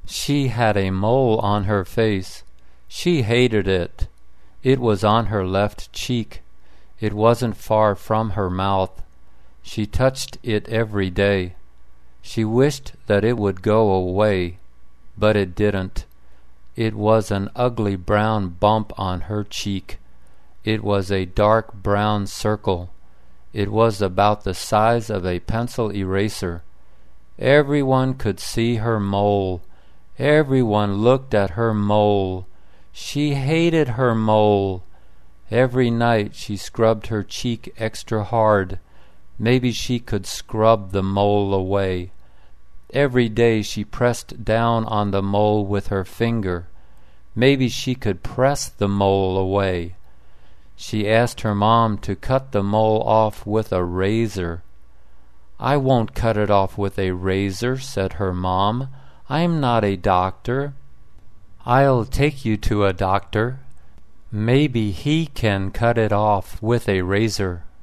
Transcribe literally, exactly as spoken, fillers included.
She had a mole on her face. She hated it. It was on her left cheek. It wasn't far from her mouth. She touched it every day. She wished that it would go away, but it didn't. It was an ugly brown bump on her cheek. It was a dark brown circle. It was about the size of a pencil eraser. Everyone could see her mole. Everyone looked at her mole. She hated her mole. Every night she scrubbed her cheek extra hard. Maybe she could scrub the mole away. Every day she pressed down on the mole with her finger. Maybe she could press the mole away. She asked her mom to cut the mole off with a razor. "I won't cut it off with a razor," said her mom. "I'm not a doctor." "I'll take you to a doctor. Maybe he can cut it off with a razor."